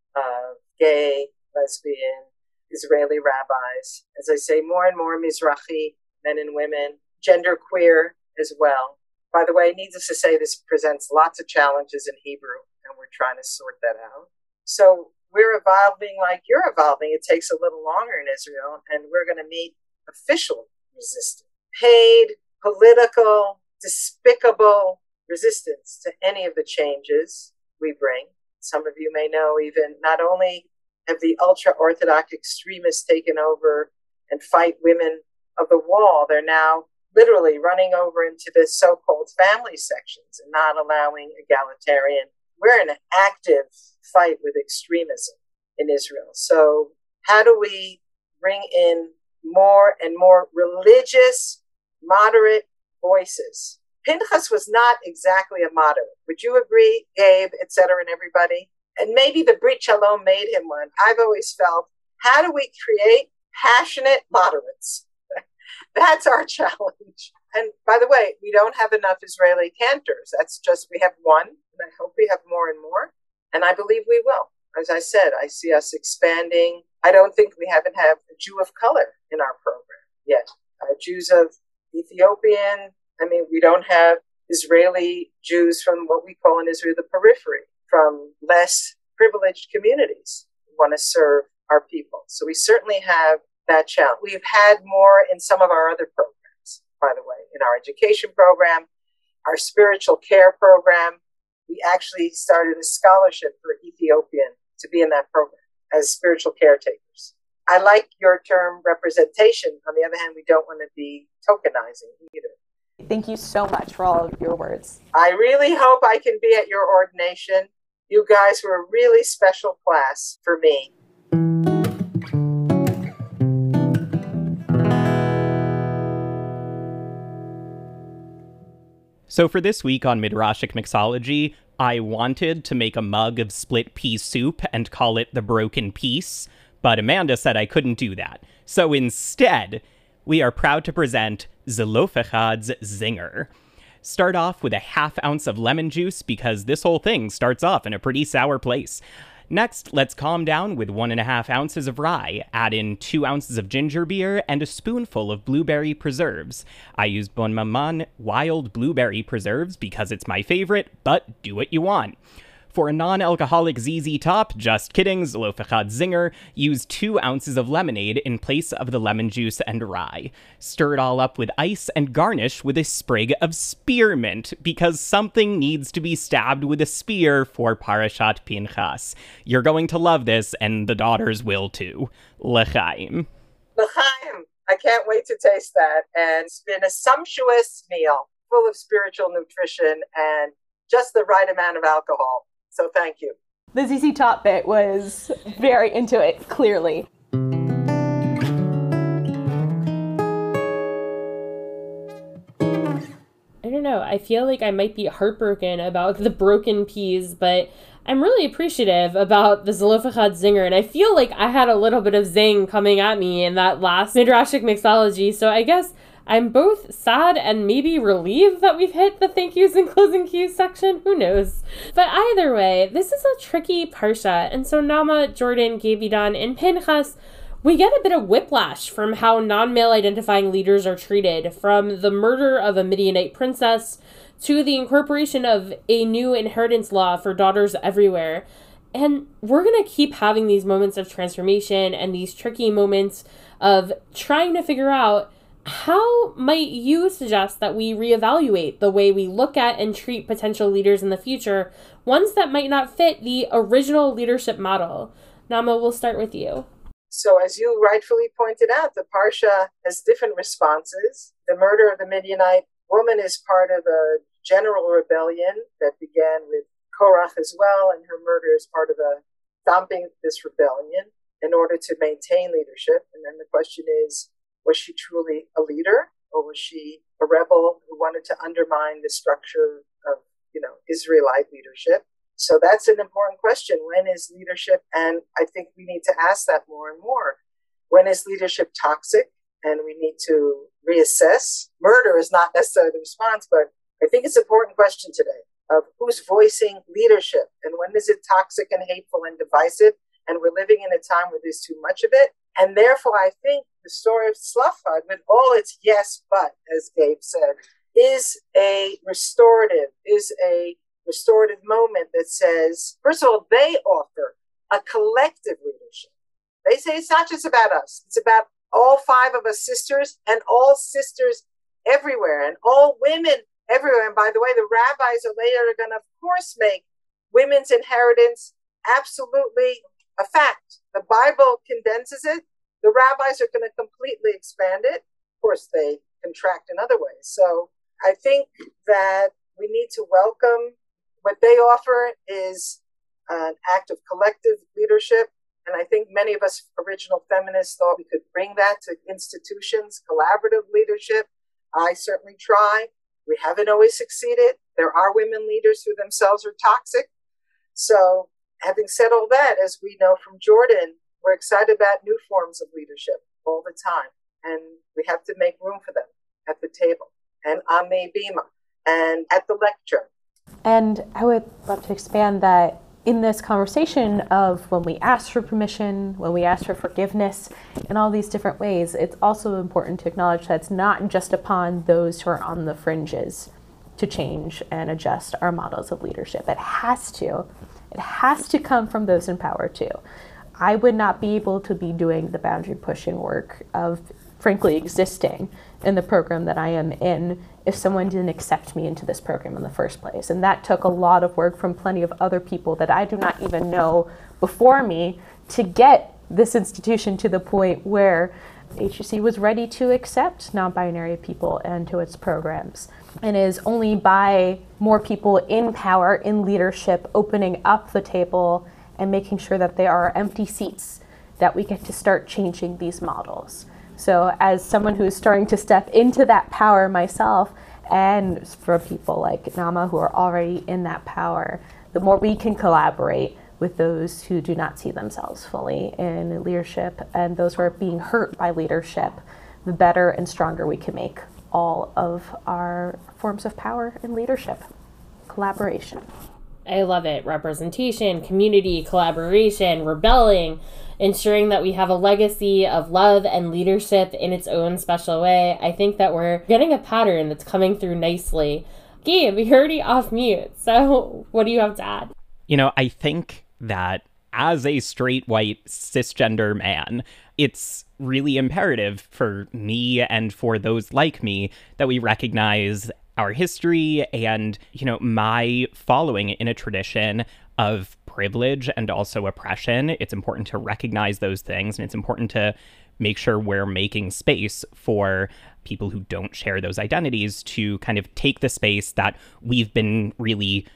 of gay, lesbian, Israeli rabbis. As I say, more and more Mizrahi men and women, genderqueer as well. By the way, needless to say, this presents lots of challenges in Hebrew, and we're trying to sort that out. So we're evolving like you're evolving. It takes a little longer in Israel, and we're going to meet official resistance, paid, political, despicable resistance to any of the changes we bring. Some of you may know even not only have the ultra-Orthodox extremists taken over and fight women of the wall, they're now literally running over into the so-called family sections and not allowing egalitarian. We're in an active fight with extremism in Israel. So how do we bring in more and more religious, moderate voices? Pinchas was not exactly a moderate. Would you agree, Gabe, et cetera, and everybody? And maybe the Brit Shalom made him one. I've always felt, how do we create passionate moderates? That's our challenge. And by the way, we don't have enough Israeli cantors. That's just, we have one, and I hope we have more and more. And I believe we will. As I said, I see us expanding. I don't think we haven't had a Jew of color in our program yet. Jews of Ethiopian. We don't have Israeli Jews from what we call in Israel the periphery, from less privileged communities who want to serve our people. So we certainly have that challenge. We've had more in some of our other programs, by the way, in our education program, our spiritual care program. We actually started a scholarship for Ethiopian to be in that program as spiritual caretakers. I like your term representation. On the other hand, we don't want to be tokenizing either. Thank you so much for all of your words. I really hope I can be at your ordination. You guys were a really special class for me. So for this week on Midrashic Mixology, I wanted to make a mug of split pea soup and call it the Broken Piece, but Amanda said I couldn't do that. So instead, we are proud to present Zelofechad's Zinger. Start off with a ½ ounce of lemon juice because this whole thing starts off in a pretty sour place. Next, let's calm down with 1½ ounces of rye, add in 2 ounces of ginger beer, and a spoonful of blueberry preserves. I used Bon Maman wild blueberry preserves because it's my favorite, but do what you want. For a non-alcoholic ZZ Top, just kidding, Zelofechad Zinger, use 2 ounces of lemonade in place of the lemon juice and rye. Stir it all up with ice and garnish with a sprig of spearmint, because something needs to be stabbed with a spear for Parashat Pinchas. You're going to love this, and the daughters will too. L'chaim. L'chaim. I can't wait to taste that. And it's been a sumptuous meal, full of spiritual nutrition and just the right amount of alcohol. So thank you. The ZZ Top bit was very into it, clearly. I don't know. I feel like I might be heartbroken about the broken peas, but I'm really appreciative about the Zelofechad Zinger, and I feel like I had a little bit of zing coming at me in that last Midrashic Mixology, so I guess I'm both sad and maybe relieved that we've hit the thank yous and closing cues section. Who knows? But either way, this is a tricky parsha, and so Nama, Jordan, Gevidan, and Pinchas, we get a bit of whiplash from how non-male identifying leaders are treated, from the murder of a Midianite princess to the incorporation of a new inheritance law for daughters everywhere. And we're going to keep having these moments of transformation and these tricky moments of trying to figure out, how might you suggest that we reevaluate the way we look at and treat potential leaders in the future, ones that might not fit the original leadership model? Nama, we'll start with you. So as you rightfully pointed out, the Parsha has different responses. The murder of the Midianite woman is part of a general rebellion that began with Korach as well, and her murder is part of a stomping this rebellion in order to maintain leadership. And then the question is, was she truly a leader, or was she a rebel who wanted to undermine the structure of, Israelite leadership? So that's an important question. When is leadership? And I think we need to ask that more and more. When is leadership toxic? And we need to reassess. Murder is not necessarily the response, but I think it's an important question today of who's voicing leadership and when is it toxic and hateful and divisive? And we're living in a time where there's too much of it. And therefore, I think the story of Tzlafchad, with all its yes, but, as Gabe said, is a restorative moment that says, first of all, they offer a collective leadership. They say it's not just about us. It's about all 5 of us sisters and all sisters everywhere and all women everywhere. And by the way, the rabbis are later going to, of course, make women's inheritance absolutely a fact. The Bible condenses it. The rabbis are going to completely expand it. Of course, they contract in other ways. So I think that we need to welcome what they offer is an act of collective leadership. And I think many of us original feminists thought we could bring that to institutions, collaborative leadership. I certainly try. We haven't always succeeded. There are women leaders who themselves are toxic. So having said all that, as we know from Jordan, we're excited about new forms of leadership all the time. And we have to make room for them at the table and on the bima and at the lecture. And I would love to expand that in this conversation of when we ask for permission, when we ask for forgiveness, in all these different ways, it's also important to acknowledge that it's not just upon those who are on the fringes to change and adjust our models of leadership. It has to come from those in power too. I would not be able to be doing the boundary pushing work of frankly existing in the program that I am in if someone didn't accept me into this program in the first place. And that took a lot of work from plenty of other people that I do not even know before me to get this institution to the point where HUC was ready to accept non-binary people into its programs. And it is only by more people in power, in leadership, opening up the table and making sure that there are empty seats that we get to start changing these models. So as someone who's starting to step into that power myself, and for people like Nama who are already in that power, the more we can collaborate with those who do not see themselves fully in leadership and those who are being hurt by leadership, the better and stronger we can make all of our forms of power and leadership. Collaboration. I love it. Representation, community, collaboration, rebelling, ensuring that we have a legacy of love and leadership in its own special way. I think that we're getting a pattern that's coming through nicely. Gabe, you're already off mute, so what do you have to add? I think that as a straight white cisgender man, it's really imperative for me and for those like me that we recognize our history and, my following in a tradition of privilege and also oppression. It's important to recognize those things, and it's important to make sure we're making space for people who don't share those identities to kind of take the space that we've been really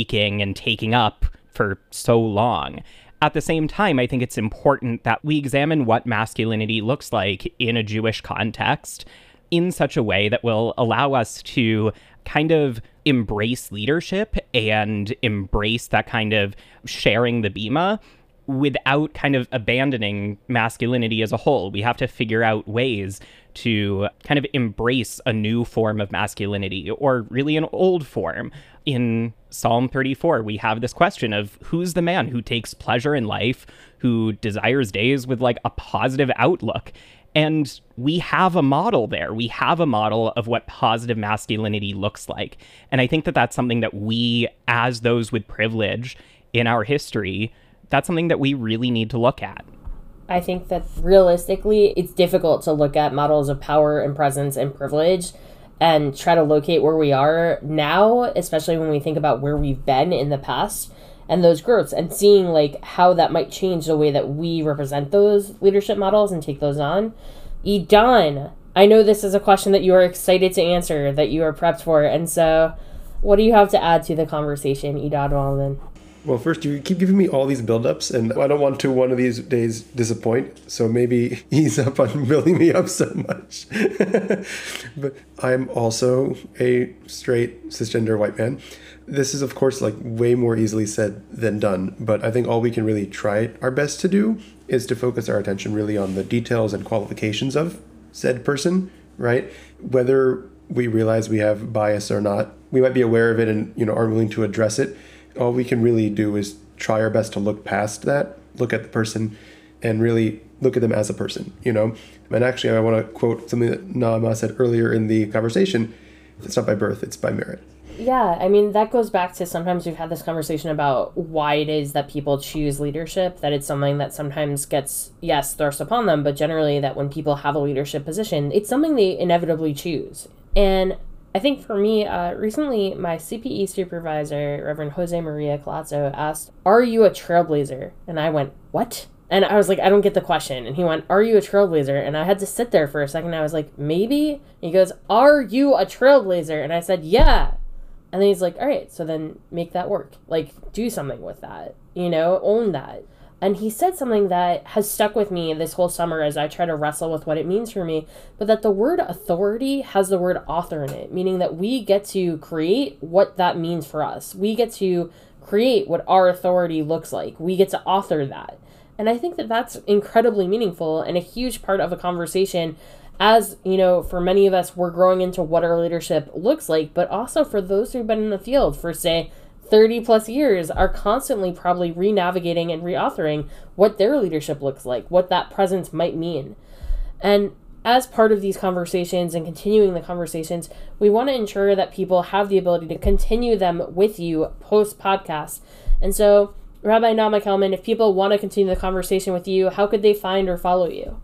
taking up for so long. At the same time, I think it's important that we examine what masculinity looks like in a Jewish context in such a way that will allow us to kind of embrace leadership and embrace that kind of sharing the bima without kind of abandoning masculinity as a whole. We have to figure out ways to kind of embrace a new form of masculinity, or really an old form. In Psalm 34, we have this question of who's the man who takes pleasure in life, who desires days with like a positive outlook. And we have a model there. We have a model of what positive masculinity looks like. And I think that that's something that we, as those with privilege in our history, that's something that we really need to look at. I think that realistically, it's difficult to look at models of power and presence and privilege and try to locate where we are now, especially when we think about where we've been in the past and those growths, and seeing like how that might change the way that we represent those leadership models and take those on. Idan, I know this is a question that you are excited to answer, that you are prepped for, and so what do you have to add to the conversation, Idan Wallman? Well, first, you keep giving me all these build-ups, and I don't want to one of these days disappoint, so maybe ease up on building me up so much. But I'm also a straight cisgender white man. This is, of course, like way more easily said than done, but I think all we can really try our best to do is to focus our attention really on the details and qualifications of said person, right? Whether we realize we have bias or not, we might be aware of it and, aren't willing to address it. All we can really do is try our best to look past that, look at the person, and really look at them as a person, And actually, I want to quote something that Naama said earlier in the conversation. It's not by birth, it's by merit. Yeah, I mean, that goes back to sometimes we've had this conversation about why it is that people choose leadership, that it's something that sometimes gets, yes, thrust upon them, but generally that when people have a leadership position, it's something they inevitably choose. And I think for me, recently, my CPE supervisor, Reverend Jose Maria Colazzo, asked, "Are you a trailblazer?" And I went, "What?" And I was like, "I don't get the question." And he went, "Are you a trailblazer?" And I had to sit there for a second. I was like, "Maybe." And he goes, "Are you a trailblazer?" And I said, "Yeah." And then he's like, "All right, so then make that work. Like, do something with that, own that." And he said something that has stuck with me this whole summer as I try to wrestle with what it means for me, but that the word authority has the word author in it, meaning that we get to create what that means for us. We get to create what our authority looks like. We get to author that. And I think that that's incredibly meaningful and a huge part of a conversation as, for many of us, we're growing into what our leadership looks like, but also for those who've been in the field for, say, 30 plus years are constantly probably re-navigating and reauthoring what their leadership looks like, what that presence might mean. And as part of these conversations and continuing the conversations, we want to ensure that people have the ability to continue them with you post-podcast. And so, Rabbi Naama Kelman, if people want to continue the conversation with you, how could they find or follow you?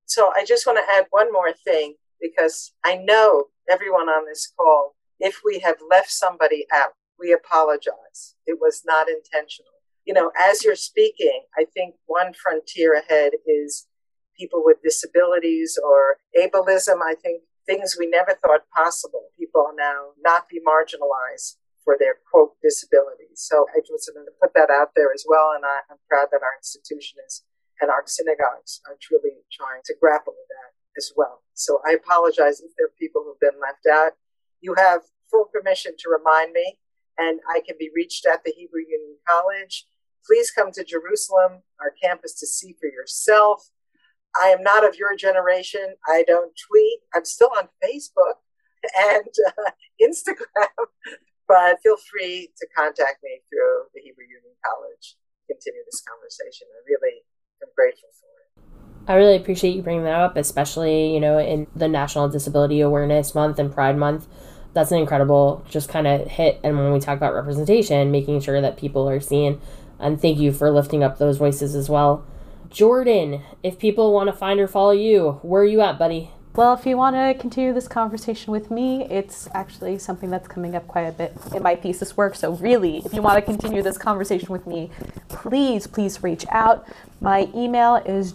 So I just want to add one more thing, because I know everyone on this call, if we have left somebody out, we apologize. It was not intentional. As you're speaking, I think one frontier ahead is people with disabilities or ableism. I think things we never thought possible. People now not be marginalized for their, quote, disabilities. So I just wanted to put that out there as well. And I'm proud that our institution is, and our synagogues are truly trying to grapple with that as well. So I apologize if there are people who've been left out. You have full permission to remind me, and I can be reached at the Hebrew Union College. Please come to Jerusalem, our campus, to see for yourself. I am not of your generation. I don't tweet. I'm still on Facebook and Instagram, but feel free to contact me through the Hebrew Union College. Continue this conversation. I really am grateful for it. I really appreciate you bringing that up, especially, in the National Disability Awareness Month and Pride Month. That's an incredible just kind of hit. And when we talk about representation, making sure that people are seen. And thank you for lifting up those voices as well. Jordan, if people want to find or follow you, where are you at, buddy? Well, if you want to continue this conversation with me, it's actually something that's coming up quite a bit in my thesis work. So really, if you want to continue this conversation with me, please reach out. My email is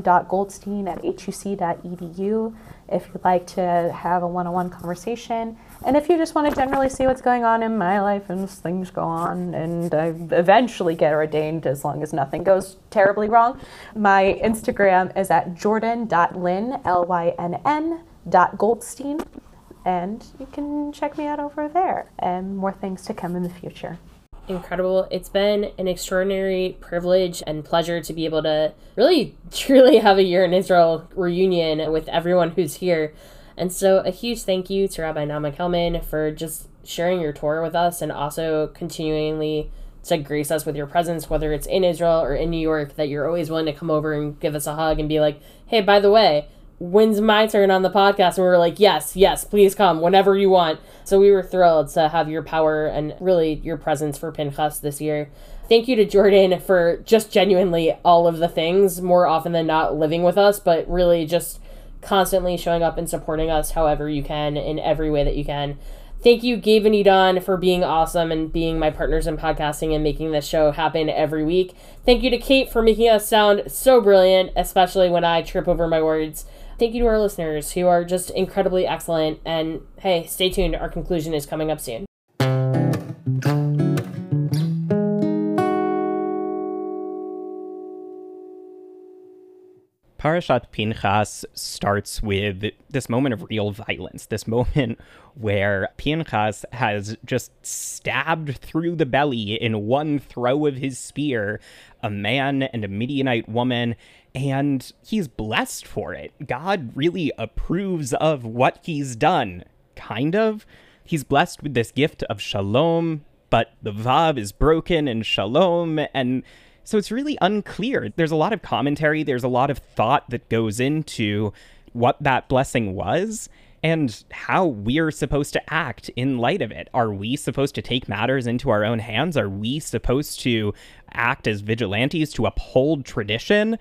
jordan.goldstein@huc.edu if you'd like to have a one-on-one conversation. And if you just want to generally see what's going on in my life and things go on and I eventually get ordained, as long as nothing goes terribly wrong, my Instagram is at jordan.lynn, LYNN.Goldstein. And you can check me out over there, and more things to come in the future. Incredible. It's been an extraordinary privilege and pleasure to be able to really, truly have a Year in Israel reunion with everyone who's here. And so a huge thank you to Rabbi Naama Kelman for just sharing your Torah with us and also continually to grace us with your presence, whether it's in Israel or in New York, that you're always willing to come over and give us a hug and be like, hey, by the way, when's my turn on the podcast? And we were like, yes, please come whenever you want. So we were thrilled to have your power and really your presence for Pinchas this year. Thank you to Jordan for just genuinely all of the things, more often than not living with us, but really just constantly showing up and supporting us however you can in every way that you can. Thank you, Gabe and Idan, for being awesome and being my partners in podcasting and making this show happen every week. Thank you to Kate for making us sound so brilliant, especially when I trip over my words. Thank you to our listeners who are just incredibly excellent. And hey, stay tuned. Our conclusion is coming up soon. Parashat Pinchas starts with this moment of real violence, this moment where Pinchas has just stabbed through the belly in one throw of his spear a man and a Midianite woman, and he's blessed for it. God really approves of what he's done, kind of. He's blessed with this gift of shalom, but the vav is broken in shalom, and so it's really unclear. There's a lot of commentary, there's a lot of thought that goes into what that blessing was and how we're supposed to act in light of it. Are we supposed to take matters into our own hands? Are we supposed to act as vigilantes to uphold tradition?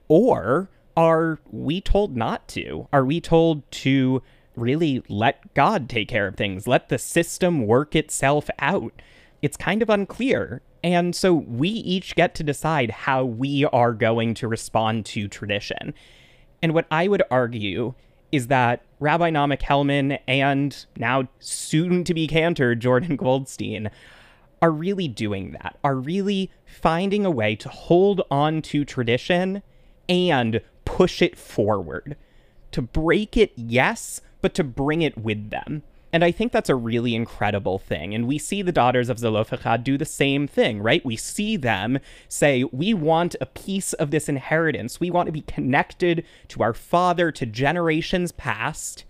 Or are we told not to? Are we told to really let God take care of things? Let the system work itself out? It's kind of unclear. And so we each get to decide how we are going to respond to tradition. And what I would argue is that Rabbi Naama Kelman and now soon-to-be cantor Jordan Goldstein are really doing that, are really finding a way to hold on to tradition and push it forward. To break it, yes, but to bring it with them. And I think that's a really incredible thing. And we see the daughters of Zelophehad do the same thing, right? We see them say, we want a piece of this inheritance. We want to be connected to our father, to generations past,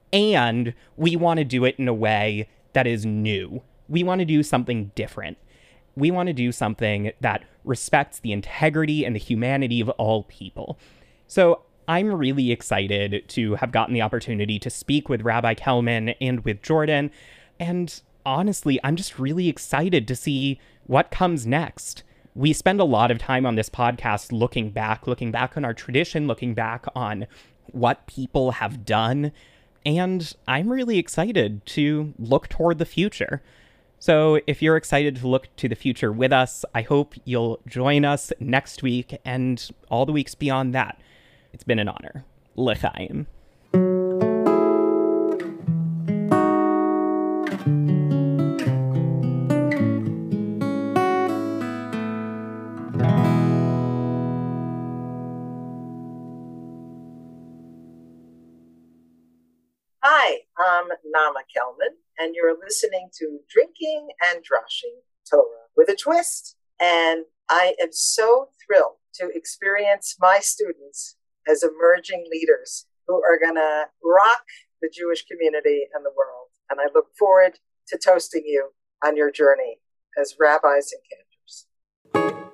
and we want to do it in a way that is new. We want to do something different. We want to do something that respects the integrity and the humanity of all people. So I'm really excited to have gotten the opportunity to speak with Rabbi Kelman and with Jordan. And honestly, I'm just really excited to see what comes next. We spend a lot of time on this podcast looking back on our tradition, looking back on what people have done, and I'm really excited to look toward the future. So if you're excited to look to the future with us, I hope you'll join us next week and all the weeks beyond that. It's been an honor. L'chaim. Hi, I'm Nama Kelman, and you're listening to Drinking and Drashing Torah with a Twist. And I am so thrilled to experience my students as emerging leaders who are going to rock the Jewish community and the world. And I look forward to toasting you on your journey as rabbis and cantors.